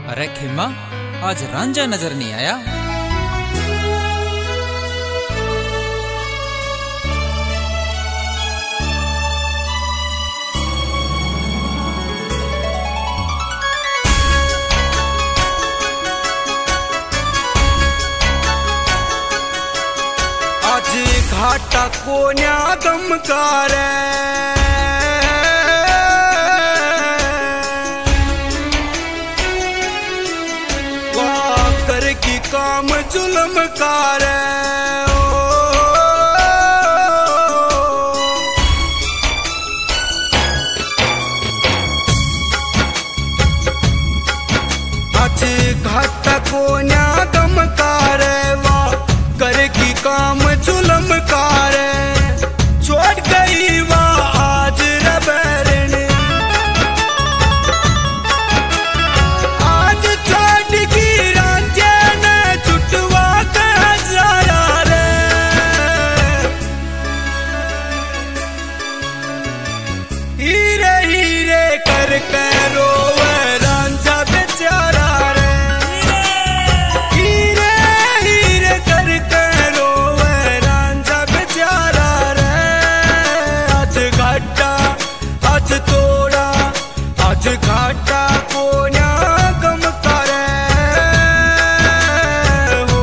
अरे खिम्मा, आज रांझा नजर नहीं आया। आज घाटा कोन्या गमकार कर की काम जुल्म कार आज घाटा कोन्या गमकार कर की काम जुल्म कार छोड़ गई वाह आज रबरन आज छोड़ की रांझे ने छुटवा के हजारा रे हीरे हीरे कर के रोवे रांझा बेचारा रे हीरे हीरे कर के रोवे रांझा बेचारा रे आज घाटा आज तोड़ा आज घाटा कोन्या गम करे हो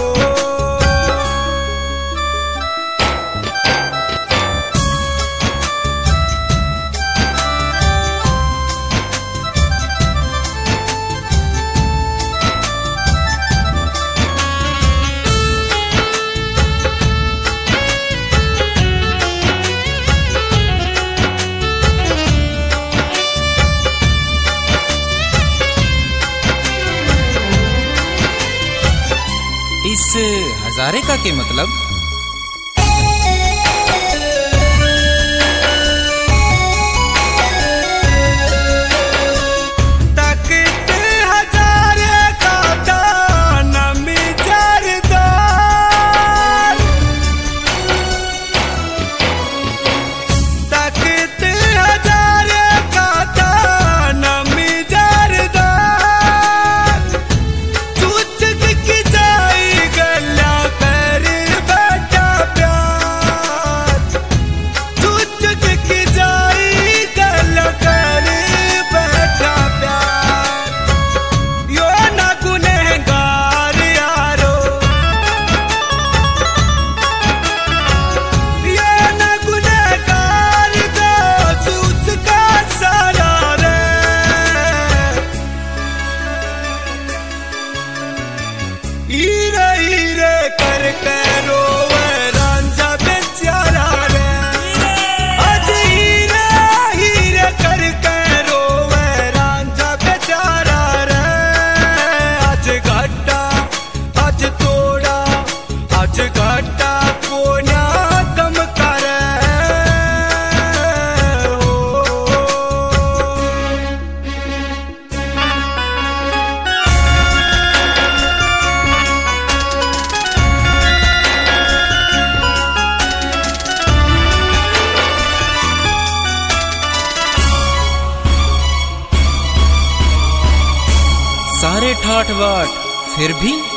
इस हजारे का क्या मतलब? तकत हजारे का दाना मिजारदार तकत हजारे का दाना मिजारदार चूच की जाई गला कर बेटा प्यार चूच की जाई गला कर बेटा प्यार यो ना गुनहगार यारो ये ना गुनहगार दोस्त उसका सारा रे हीरे हीरे कर के रोवे रांझा बेचारा रे आज हीरे हीरे कर के रोवे रांझा बेचारा रे आज घाटा आज तोड़ा आज घाटा कोन्या गम करे हो सारे ठाठ बाट फिर भी